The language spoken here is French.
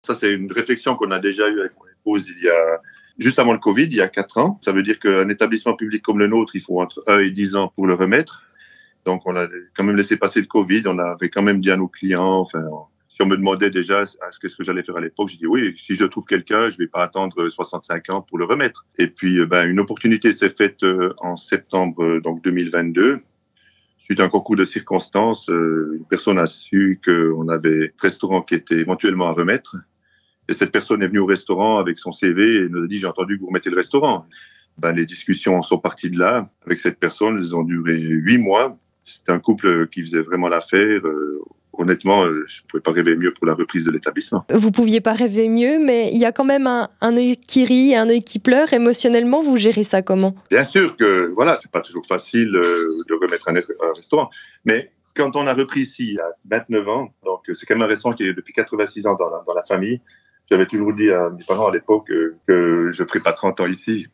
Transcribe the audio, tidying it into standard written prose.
Ça, c'est une réflexion qu'on a déjà eue avec mon épouse juste avant le Covid, il y a 4 ans. Ça veut dire qu'un établissement public comme le nôtre, il faut entre 1 et 10 ans pour le remettre. Donc, on a quand même laissé passer le Covid. On avait quand même dit à nos clients, enfin, si on me demandait déjà qu'est-ce que j'allais faire à l'époque, j'ai dit oui, si je trouve quelqu'un, je ne vais pas attendre 65 ans pour le remettre. Et puis, une opportunité s'est faite en septembre 2022. Suite à un concours de circonstances, une personne a su qu'on avait un restaurant qui était éventuellement à remettre. Et cette personne est venue au restaurant avec son CV et nous a dit, j'ai entendu que vous remettez le restaurant. Les discussions sont parties de là. Avec cette personne, elles ont duré 8 mois. C'était un couple qui faisait vraiment l'affaire. Honnêtement, je ne pouvais pas rêver mieux pour la reprise de l'établissement. Vous ne pouviez pas rêver mieux, mais il y a quand même un œil qui rit et un œil qui pleure. Émotionnellement, vous gérez ça comment ? Bien sûr que, voilà, c'est pas toujours facile de remettre un restaurant. Mais quand on a repris ici il y a 29 ans, donc c'est quand même un restaurant qui est depuis 86 ans dans la famille. J'avais toujours dit à mes parents à l'époque que je ne ferais pas 30 ans ici.